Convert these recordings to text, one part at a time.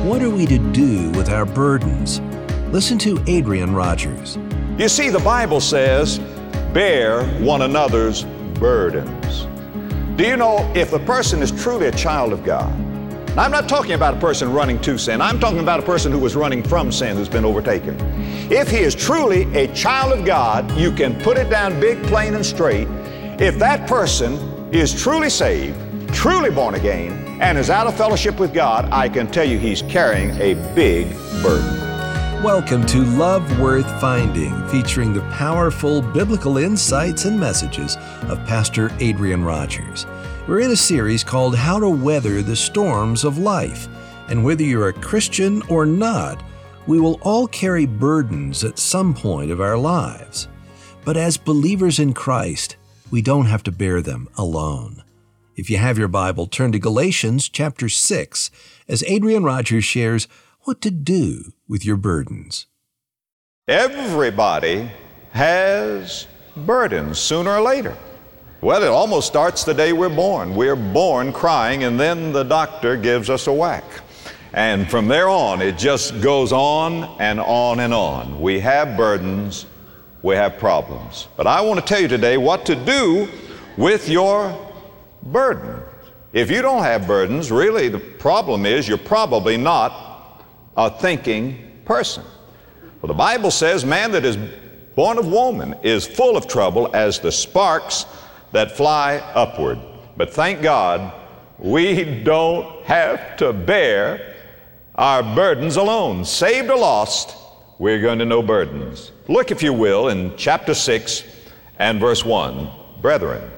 What are we to do with our burdens? Listen to Adrian Rogers. You see, the Bible says, bear one another's burdens. Do you know, if a person is truly a child of God, now, I'm not talking about a person running to sin. I'm talking about a person who was running from sin, who's been overtaken. If he is truly a child of God, you can put it down big, plain, and straight. If that person is truly saved, truly born again, and is out of fellowship with God, I can tell you he's carrying a big burden. Welcome to Love Worth Finding, featuring the powerful biblical insights and messages of Pastor Adrian Rogers. We're in a series called How to Weather the Storms of Life. And whether you're a Christian or not, we will all carry burdens at some point of our lives. But as believers in Christ, we don't have to bear them alone. If you have your Bible, turn to Galatians chapter 6 as Adrian Rogers shares what to do with your burdens. Everybody has burdens sooner or later. Well, it almost starts the day we're born. We're born crying, and then the doctor gives us a whack. And from there on, it just goes on and on and on. We have burdens, we have problems. But I want to tell you today what to do with your burden. If you don't have burdens, really the problem is you're probably not a thinking person. Well, the Bible says man that is born of woman is full of trouble as the sparks that fly upward. But thank God, we don't have to bear our burdens alone. Saved or lost, we're going to know burdens. Look, if you will, in chapter 6 and verse 1. Brethren,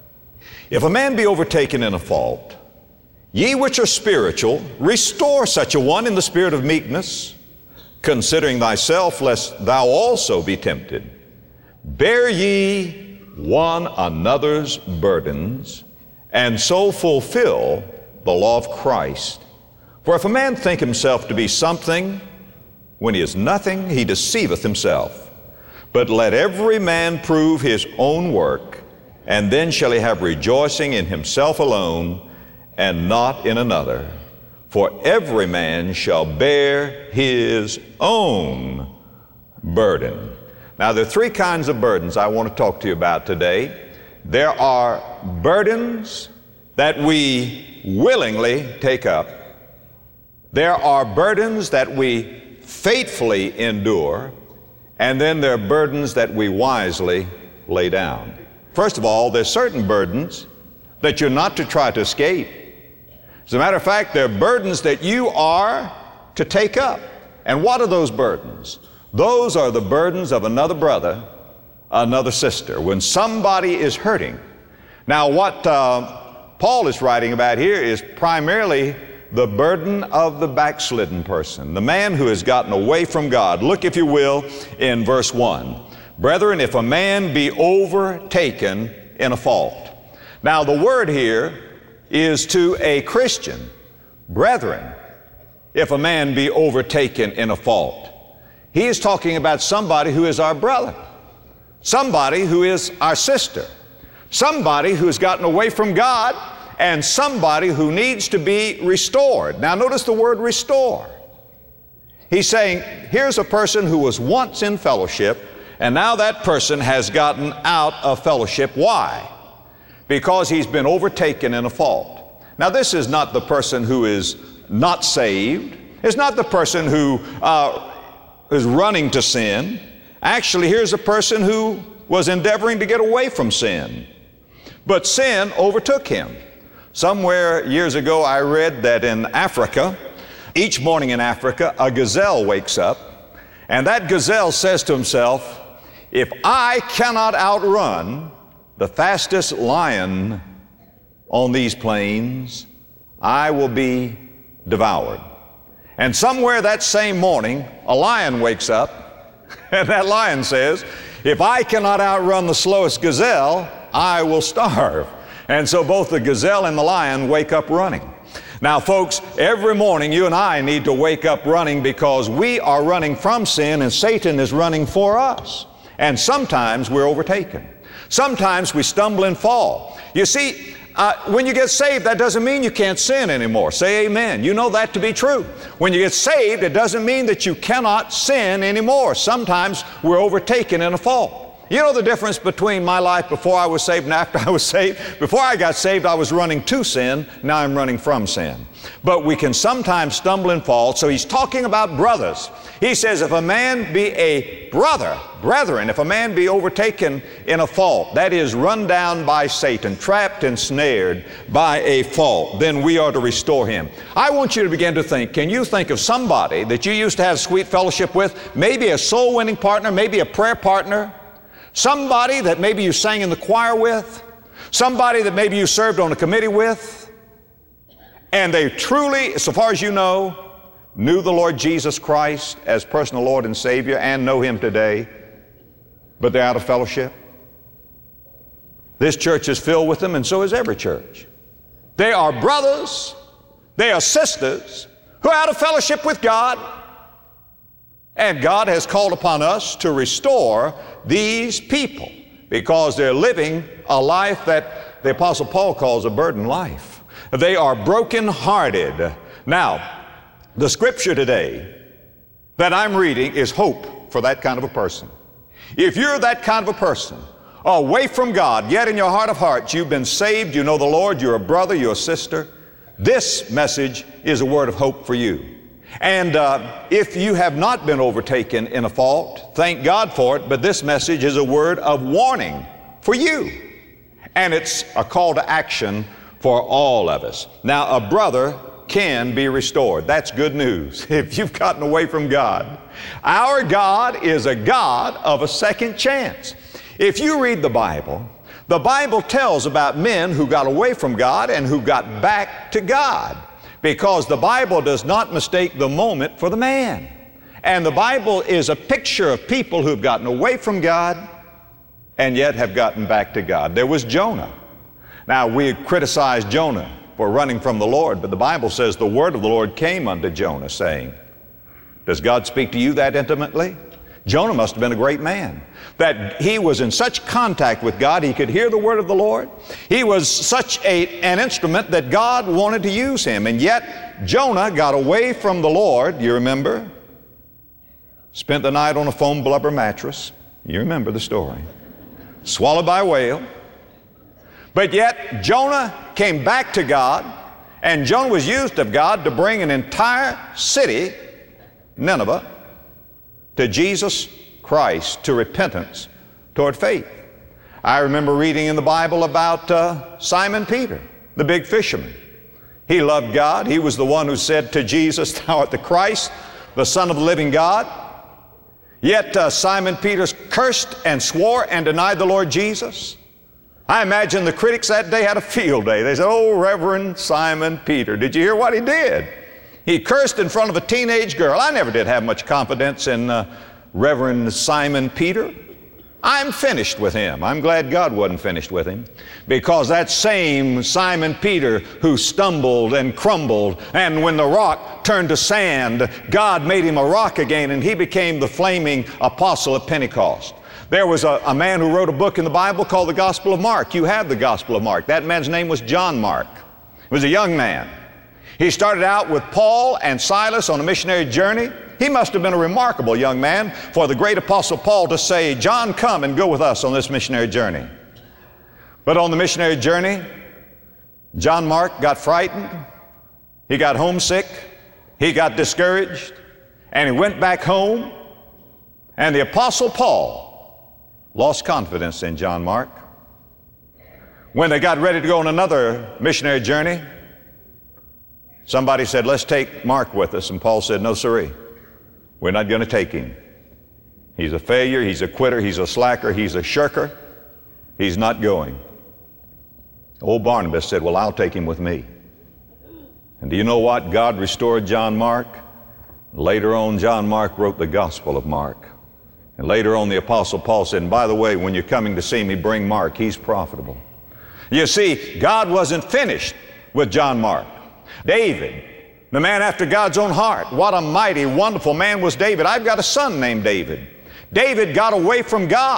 if a man be overtaken in a fault, ye which are spiritual, restore such a one in the spirit of meekness, considering thyself, lest thou also be tempted. Bear ye one another's burdens, and so fulfill the law of Christ. For if a man think himself to be something, when he is nothing, he deceiveth himself. But let every man prove his own work, and then shall he have rejoicing in himself alone, and not in another. For every man shall bear his own burden. Now, there are three kinds of burdens I want to talk to you about today. There are burdens that we willingly take up. There are burdens that we faithfully endure. And then there are burdens that we wisely lay down. First of all, there's certain burdens that you're not to try to escape. As a matter of fact, there are burdens that you are to take up. And what are those burdens? Those are the burdens of another brother, another sister, when somebody is hurting. Now, what Paul is writing about here is primarily the burden of the backslidden person, the man who has gotten away from God. Look, if you will, in verse 1. Brethren, if a man be overtaken in a fault. Now, the word here is to a Christian. Brethren, if a man be overtaken in a fault. He is talking about somebody who is our brother, somebody who is our sister, somebody who has gotten away from God, and somebody who needs to be restored. Now notice the word restore. He's saying, here's a person who was once in fellowship, and now that person has gotten out of fellowship. Why? Because he's been overtaken in a fault. Now this is not the person who is not saved. It's not the person who is running to sin. Actually, here's a person who was endeavoring to get away from sin. But sin overtook him. Somewhere years ago I read that in Africa, each morning in Africa, a gazelle wakes up, and that gazelle says to himself, if I cannot outrun the fastest lion on these plains, I will be devoured. And somewhere that same morning, a lion wakes up, and that lion says, if I cannot outrun the slowest gazelle, I will starve. And so both the gazelle and the lion wake up running. Now, folks, every morning you and I need to wake up running because we are running from sin and Satan is running for us. And sometimes we're overtaken. Sometimes we stumble and fall. You see, when you get saved, that doesn't mean you can't sin anymore. Say amen. You know that to be true. When you get saved, it doesn't mean that you cannot sin anymore. Sometimes we're overtaken in a fault. You know the difference between my life before I was saved and after I was saved? Before I got saved, I was running to sin. Now I'm running from sin. But we can sometimes stumble and fall. So he's talking about brothers. He says, if a man be a brethren, if a man be overtaken in a fault, that is, run down by Satan, trapped and snared by a fault, then we are to restore him. I want you to begin to think, can you think of somebody that you used to have sweet fellowship with, maybe a soul-winning partner, maybe a prayer partner, somebody that maybe you sang in the choir with, somebody that maybe you served on a committee with, and they truly, so far as you know, knew the Lord Jesus Christ as personal Lord and Savior and know Him today, but they're out of fellowship? This church is filled with them, and so is every church. They are brothers, they are sisters who are out of fellowship with God, and God has called upon us to restore these people because they're living a life that the Apostle Paul calls a burdened life. They are broken-hearted. Now, the scripture today that I'm reading is hope for that kind of a person. If you're that kind of a person, away from God, yet in your heart of hearts you've been saved, you know the Lord, you're a brother, you're a sister, this message is a word of hope for you. And if you have not been overtaken in a fault, thank God for it, but this message is a word of warning for you. And it's a call to action for all of us. Now, a brother can be restored. That's good news if you've gotten away from God. Our God is a God of a second chance. If you read the Bible tells about men who got away from God and who got back to God, because the Bible does not mistake the moment for the man. And the Bible is a picture of people who've gotten away from God and yet have gotten back to God. There was Jonah. Now, we criticize Jonah for running from the Lord, but the Bible says the word of the Lord came unto Jonah, saying, does God speak to you that intimately? Jonah must have been a great man, that he was in such contact with God, he could hear the word of the Lord. He was such an instrument that God wanted to use him, and yet Jonah got away from the Lord, you remember? Spent the night on a foam blubber mattress. You remember the story. Swallowed by a whale. But yet Jonah came back to God, and Jonah was used of God to bring an entire city, Nineveh, to Jesus Christ, to repentance, toward faith. I remember reading in the Bible about Simon Peter, the big fisherman. He loved God. He was the one who said to Jesus, thou art the Christ, the Son of the living God. Yet Simon Peter cursed and swore and denied the Lord Jesus. I imagine the critics that day had a field day. They said, oh, Reverend Simon Peter, did you hear what he did? He cursed in front of a teenage girl. I never did have much confidence in Reverend Simon Peter. I'm finished with him. I'm glad God wasn't finished with him, because that same Simon Peter who stumbled and crumbled, and when the rock turned to sand, God made him a rock again, and he became the flaming apostle of Pentecost. There was a man who wrote a book in the Bible called the Gospel of Mark. You have the Gospel of Mark. That man's name was John Mark. He was a young man. He started out with Paul and Silas on a missionary journey. He must have been a remarkable young man for the great apostle Paul to say, John, come and go with us on this missionary journey. But on the missionary journey, John Mark got frightened. He got homesick. He got discouraged. And he went back home. And the apostle Paul lost confidence in John Mark. When they got ready to go on another missionary journey, somebody said, let's take Mark with us. And Paul said, no, sirree, we're not going to take him. He's a failure, he's a quitter, he's a slacker, he's a shirker. He's not going. Old Barnabas said, well, I'll take him with me. And do you know what? God restored John Mark. Later on, John Mark wrote the Gospel of Mark. And later on, the Apostle Paul said, and by the way, when you're coming to see me, bring Mark. He's profitable. You see, God wasn't finished with John Mark. David, the man after God's own heart. What a mighty, wonderful man was David. I've got a son named David. David got away from God.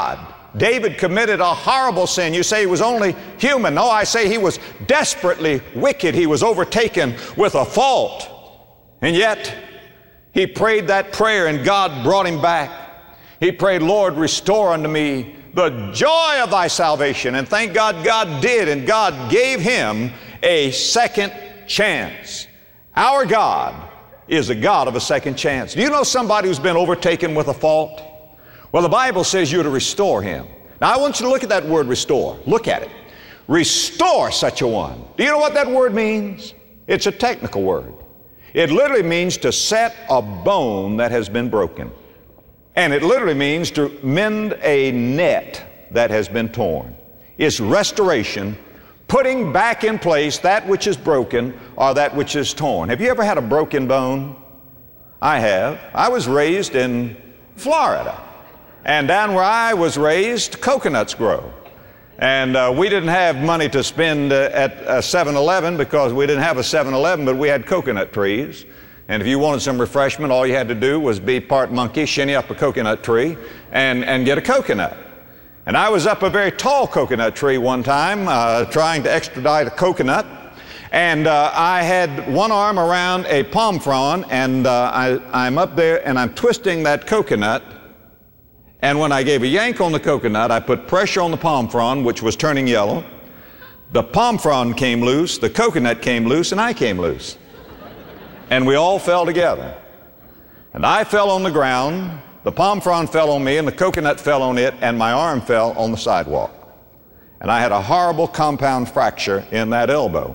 David committed a horrible sin. You say he was only human. No, I say he was desperately wicked. He was overtaken with a fault. And yet, he prayed that prayer and God brought him back. He prayed, Lord, restore unto me the joy of thy salvation. And thank God, God did, and God gave him a second chance. Our God is a God of a second chance. Do you know somebody who's been overtaken with a fault? Well, the Bible says you're to restore him. Now, I want you to look at that word restore. Look at it. Restore such a one. Do you know what that word means? It's a technical word. It literally means to set a bone that has been broken. And it literally means to mend a net that has been torn. It's restoration, putting back in place that which is broken or that which is torn. Have you ever had a broken bone? I have. I was raised in Florida. And down where I was raised, coconuts grow. And we didn't have money to spend at a 7-Eleven because we didn't have a 7-Eleven, but we had coconut trees. And if you wanted some refreshment, all you had to do was be part monkey, shinny up a coconut tree, and get a coconut. And I was up a very tall coconut tree one time trying to extradite a coconut. And I had one arm around a palm frond, and I'm up there and I'm twisting that coconut. And when I gave a yank on the coconut, I put pressure on the palm frond, which was turning yellow. The palm frond came loose, the coconut came loose, and I came loose. And we all fell together. And I fell on the ground, the palm frond fell on me, and the coconut fell on it, and my arm fell on the sidewalk. And I had a horrible compound fracture in that elbow.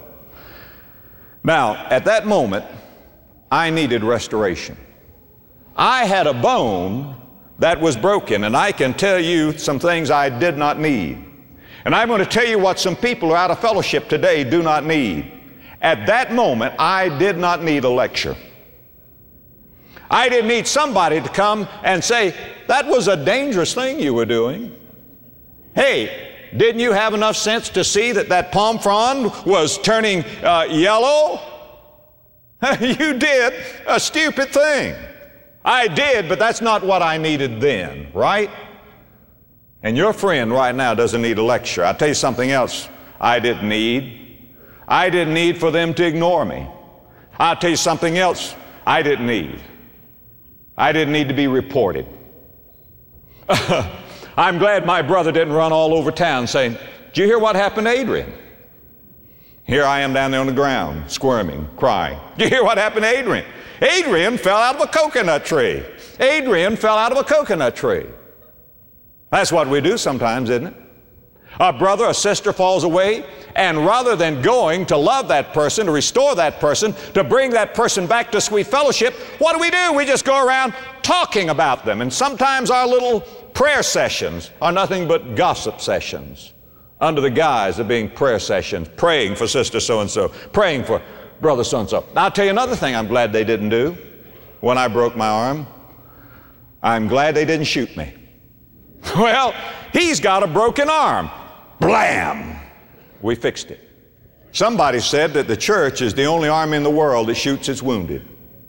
Now, at that moment, I needed restoration. I had a bone that was broken, and I can tell you some things I did not need. And I'm going to tell you what some people who are out of fellowship today do not need. At that moment, I did not need a lecture. I didn't need somebody to come and say, that was a dangerous thing you were doing. Hey, didn't you have enough sense to see that that palm frond was turning yellow? You did a stupid thing. I did, but that's not what I needed then, right? And your friend right now doesn't need a lecture. I'll tell you something else I didn't need. I didn't need for them to ignore me. I'll tell you something else I didn't need. I didn't need to be reported. I'm glad my brother didn't run all over town saying, did you hear what happened to Adrian? Here I am down there on the ground, squirming, crying. Did you hear what happened to Adrian? Adrian fell out of a coconut tree. Adrian fell out of a coconut tree. That's what we do sometimes, isn't it? A brother, a sister falls away, and rather than going to love that person, to restore that person, to bring that person back to sweet fellowship, what do? We just go around talking about them. And sometimes our little prayer sessions are nothing but gossip sessions under the guise of being prayer sessions, praying for sister so-and-so, praying for brother so-and-so. Now, I'll tell you another thing I'm glad they didn't do when I broke my arm. I'm glad they didn't shoot me. Well, he's got a broken arm. Blam! We fixed it. Somebody said that the church is the only army in the world that shoots its wounded.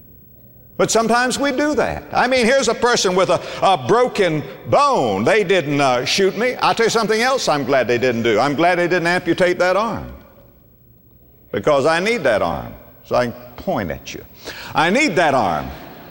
But sometimes we do that. I mean, here's a person with a broken bone. They didn't shoot me. I'll tell you something else I'm glad they didn't do. I'm glad they didn't amputate that arm. Because I need that arm, so I can point at you. I need that arm.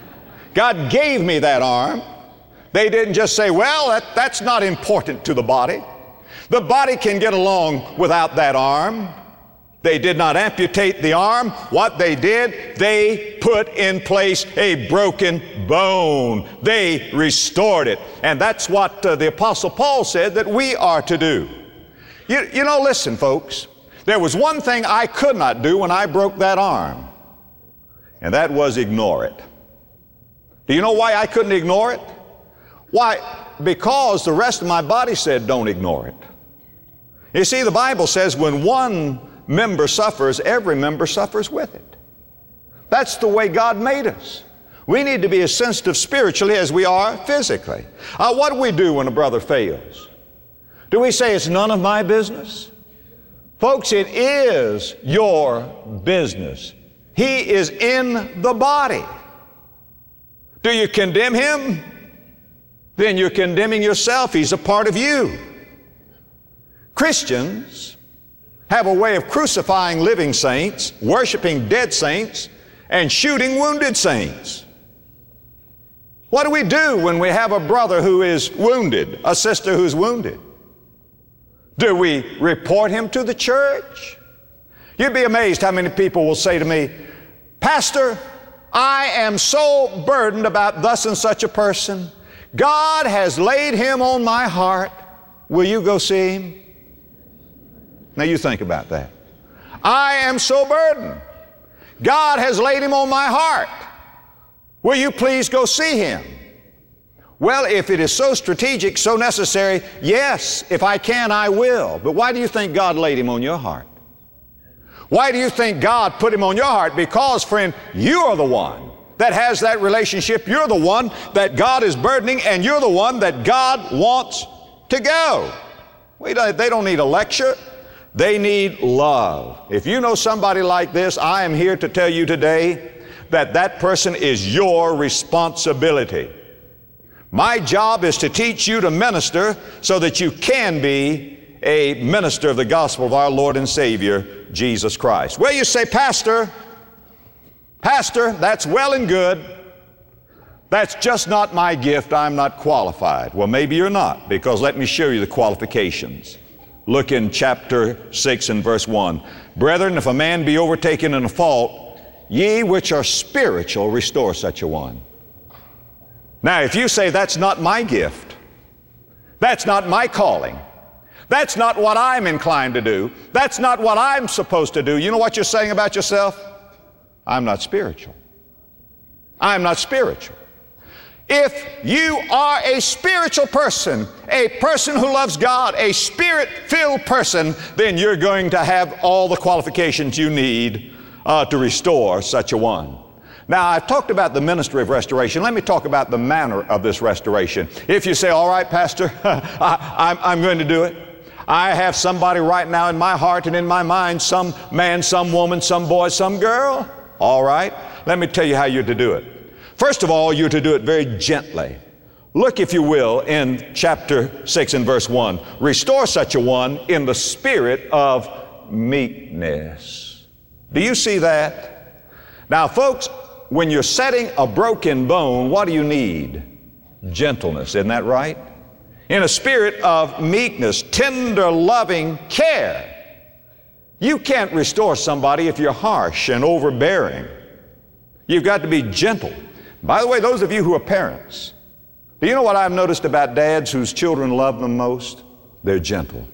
God gave me that arm. They didn't just say, well, that's not important to the body. The body can get along without that arm. They did not amputate the arm. What they did, they put in place a broken bone. They restored it. And that's what the Apostle Paul said that we are to do. You know, listen, folks. There was one thing I could not do when I broke that arm, and that was ignore it. Do you know why I couldn't ignore it? Why? Because the rest of my body said, don't ignore it. You see, the Bible says when one member suffers, every member suffers with it. That's the way God made us. We need to be as sensitive spiritually as we are physically. What do we do when a brother fails? Do we say it's none of my business? Folks, it is your business. He is in the body. Do you condemn him? then you're condemning yourself. He's a part of you. Christians have a way of crucifying living saints, worshiping dead saints, and shooting wounded saints. What do we do when we have a brother who is wounded, a sister who's wounded? Do we report him to the church? You'd be amazed how many people will say to me, Pastor, I am so burdened about thus and such a person. God has laid him on my heart. Will you go see him? Now you think about that. I am so burdened. God has laid him on my heart. Will you please go see him? Well, if it is so strategic, so necessary, yes, if I can, I will. But why do you think God laid him on your heart? Why do you think God put him on your heart? Because, friend, you are the one that has that relationship. You're the one that God is burdening, and you're the one that God wants to go. They don't need a lecture. They need love. If you know somebody like this, I am here to tell you today that that person is your responsibility. My job is to teach you to minister so that you can be a minister of the gospel of our Lord and Savior, Jesus Christ. Well, you say, Pastor, that's well and good. That's just not my gift. I'm not qualified. Well, maybe you're not, because let me show you the qualifications. Look in chapter 6 and verse 1. Brethren, if a man be overtaken in a fault, ye which are spiritual, restore such a one. Now, if you say that's not my gift, that's not my calling, that's not what I'm inclined to do, that's not what I'm supposed to do, you know what you're saying about yourself? I'm not spiritual. I'm not spiritual. If you are a spiritual person, a person who loves God, a spirit-filled person, then you're going to have all the qualifications you need to restore such a one. Now, I've talked about the ministry of restoration. Let me talk about the manner of this restoration. If you say, all right, Pastor, I'm going to do it. I have somebody right now in my heart and in my mind, some man, some woman, some boy, some girl. All right, let me tell you how you're to do it. First of all, you're to do it very gently. Look, if you will, in chapter 6 and verse 1. Restore such a one in the spirit of meekness. Do you see that? Now, folks, when you're setting a broken bone, what do you need? Gentleness, isn't that right? In a spirit of meekness, tender, loving care. You can't restore somebody if you're harsh and overbearing. You've got to be gentle. By the way, those of you who are parents, do you know what I've noticed about dads whose children love them most? They're gentle.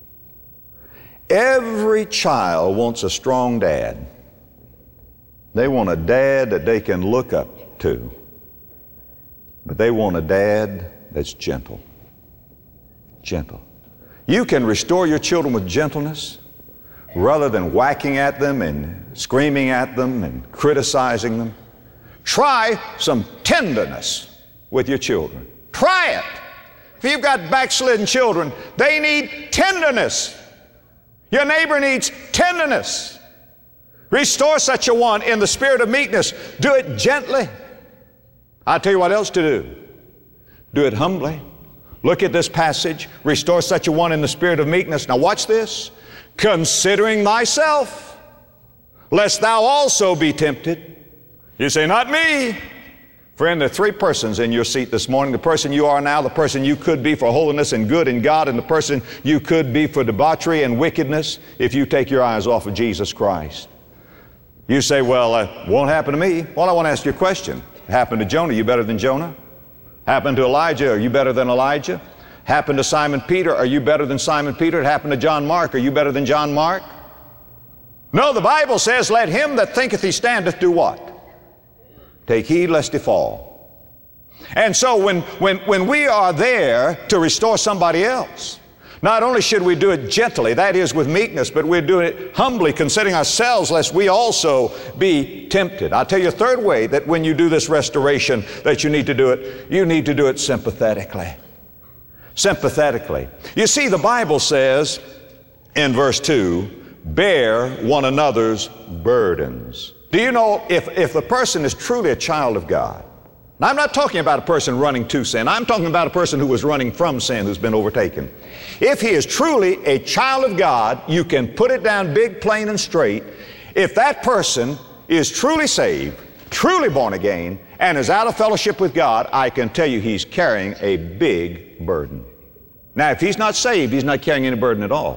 Every child wants a strong dad. They want a dad that they can look up to. But they want a dad that's gentle. Gentle. You can restore your children with gentleness rather than whacking at them and screaming at them and criticizing them. Try some tenderness with your children. Try it. If you've got backslidden children, they need tenderness. Your neighbor needs tenderness. Restore such a one in the spirit of meekness. Do it gently. I'll tell you what else to do. Do it humbly. Look at this passage. Restore such a one in the spirit of meekness. Now watch this. Considering thyself, lest thou also be tempted. You say, not me. Friend, there are three persons in your seat this morning. The person you are now, the person you could be for holiness and good in God, and the person you could be for debauchery and wickedness if you take your eyes off of Jesus Christ. You say, well, it won't happen to me. Well, I want to ask you a question. It happened to Jonah, you better than Jonah? Happened to Elijah, are you better than Elijah? Happened to Simon Peter, are you better than Simon Peter? It happened to John Mark, are you better than John Mark? No, the Bible says, let him that thinketh he standeth do what? Take heed lest he fall. And so when we are there to restore somebody else, not only should we do it gently, that is with meekness, but we're doing it humbly, considering ourselves, lest we also be tempted. I'll tell you a third way that when you do this restoration that you need to do it sympathetically. Sympathetically. You see, the Bible says in verse 2, bear one another's burdens. Do you know if the person is truly a child of God, Now, I'm not talking about a person running to sin. I'm talking about a person who was running from sin, who's been overtaken. If he is truly a child of God, you can put it down big, plain, and straight. If that person is truly saved, truly born again, and is out of fellowship with God, I can tell you he's carrying a big burden. Now, if he's not saved, he's not carrying any burden at all.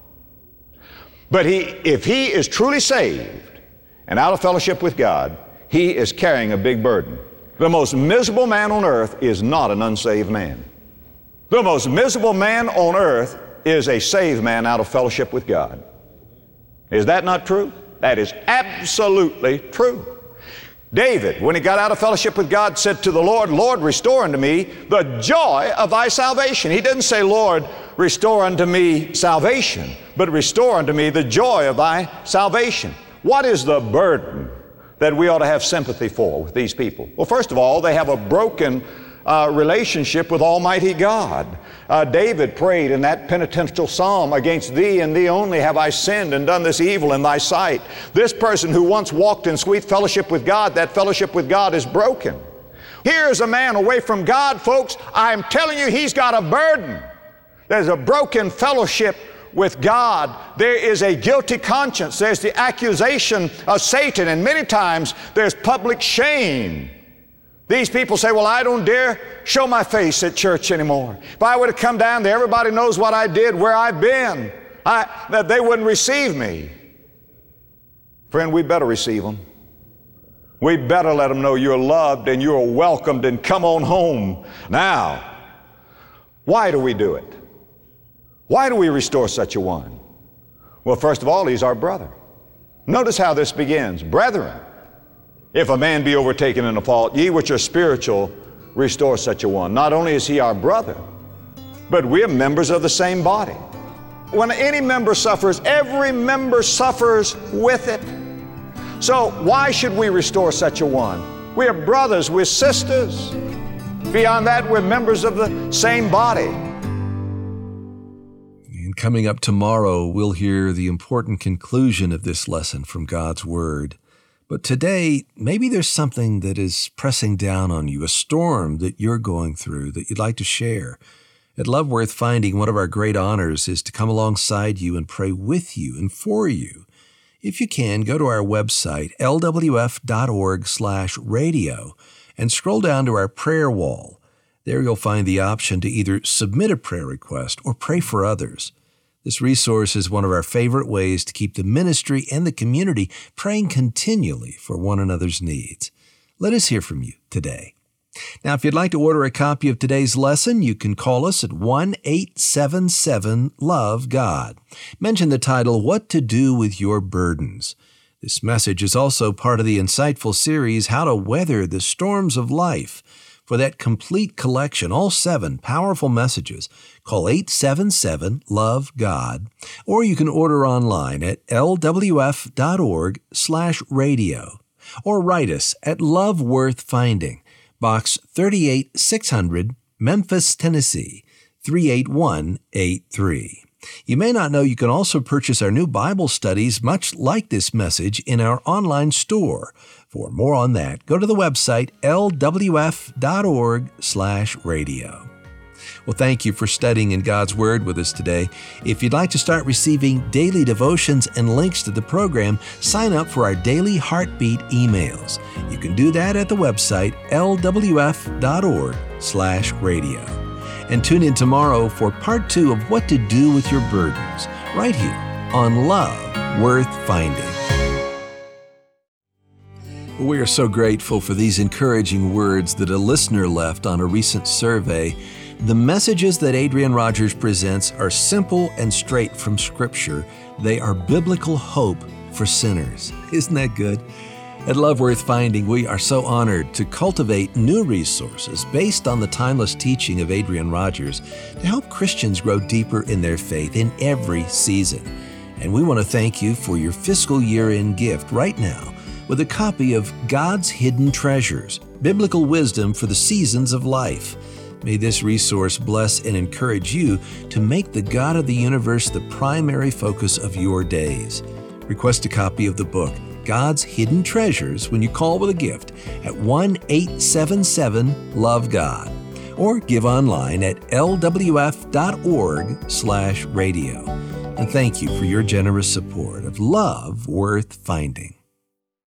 But if he is truly saved and out of fellowship with God, he is carrying a big burden. The most miserable man on earth is not an unsaved man. The most miserable man on earth is a saved man out of fellowship with God. Is that not true? That is absolutely true. David, when he got out of fellowship with God, said to the Lord, Lord, restore unto me the joy of thy salvation. He didn't say, Lord, restore unto me salvation, but restore unto me the joy of thy salvation. What is the burden that we ought to have sympathy for with these people? Well, first of all, they have a broken relationship with Almighty God. David prayed in that penitential psalm, against thee and thee only have I sinned and done this evil in thy sight. This person who once walked in sweet fellowship with God, that fellowship with God is broken. Here's a man away from God, folks. I'm telling you, he's got a burden. There's a broken fellowship with God. There is a guilty conscience. There's the accusation of Satan, and many times there's public shame. These people say, well, I don't dare show my face at church anymore. If I were to come down there, everybody knows what I did, where I've been. That they wouldn't receive me. Friend, we better receive them. We better let them know you're loved and you're welcomed and come on home. Now, why do we do it? Why do we restore such a one? Well, first of all, he's our brother. Notice how this begins. Brethren, if a man be overtaken in a fault, ye which are spiritual, restore such a one. Not only is he our brother, but we're members of the same body. When any member suffers, every member suffers with it. So why should we restore such a one? We are brothers, we're sisters. Beyond that, we're members of the same body. And coming up tomorrow, we'll hear the important conclusion of this lesson from God's Word. But today, maybe there's something that is pressing down on you, a storm that you're going through that you'd like to share. At Love Worth Finding, one of our great honors is to come alongside you and pray with you and for you. If you can, go to our website, lwf.org/radio, and scroll down to our prayer wall. There you'll find the option to either submit a prayer request or pray for others. This resource is one of our favorite ways to keep the ministry and the community praying continually for one another's needs. Let us hear from you today. Now, if you'd like to order a copy of today's lesson, you can call us at 1-877-LOVE-GOD. Mention the title, What to Do with Your Burdens. This message is also part of the insightful series, How to Weather the Storms of Life. For that complete collection, all 7 powerful messages, call 877-LOVE-GOD, or you can order online at lwf.org/radio, or write us at Love Worth Finding, Box 38600, Memphis, Tennessee, 38183. You may not know you can also purchase our new Bible studies, much like this message, in our online store. For more on that, go to the website lwf.org/radio. Well, thank you for studying in God's Word with us today. If you'd like to start receiving daily devotions and links to the program, sign up for our daily Heartbeat emails. You can do that at the website lwf.org/radio. And tune in tomorrow for part 2 of What to Do with Your Burdens, right here on Love Worth Finding. We are so grateful for these encouraging words that a listener left on a recent survey. The messages that Adrian Rogers presents are simple and straight from Scripture. They are biblical hope for sinners. Isn't that good? At Love Worth Finding, we are so honored to cultivate new resources based on the timeless teaching of Adrian Rogers to help Christians grow deeper in their faith in every season. And we want to thank you for your fiscal year-end gift right now with a copy of God's Hidden Treasures, Biblical Wisdom for the Seasons of Life. May this resource bless and encourage you to make the God of the universe the primary focus of your days. Request a copy of the book God's hidden treasures when you call with a gift at 1-877-LOVE-GOD or give online at lwf.org/radio. And thank you for your generous support of Love Worth Finding.